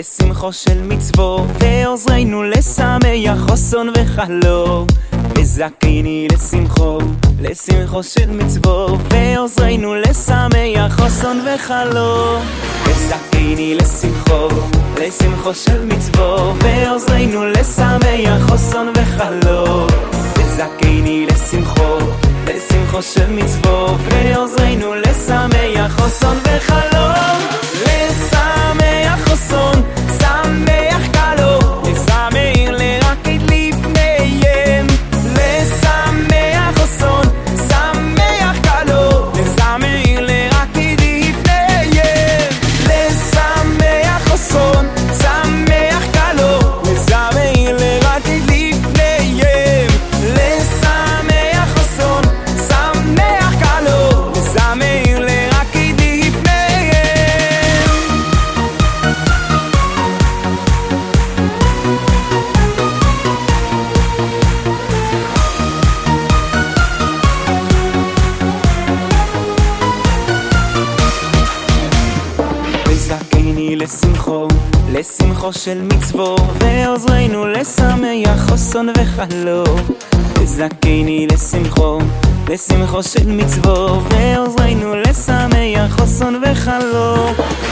לשמחו של מצוו, ועוזרנו לשמח חוסן וחלום. וזכיני לשמחו, לשמחו של מצוו, ועוזרנו לשמח חוסן וחלום. וזכיני לשמחו, לשמחו של מצוו, ועוזרנו לשמח חוסן וחלום. וזכיני לשמחו, לשמחו של מצוו, ועוזרנו לשמח חוסן וחלום. לשמח חוסן, שמח קלו, לשמח לרקד לפניהם. לשמח חוסן, שמח קלו, לשמח לרקד לפניהם. לשמח חוסן, שמח קלו, לשמח לרקד לפניהם. לשמח חוסן, שמח קלו, לשמח לרקד לפניהם. וזכיני לשמחו, לשמחו של מצוו, ועוזרנו לשמח חוסן וחלום. וזכיני לשמחו, לשמחו של מצוו, ועוזרנו לשמח חוסן וחלום.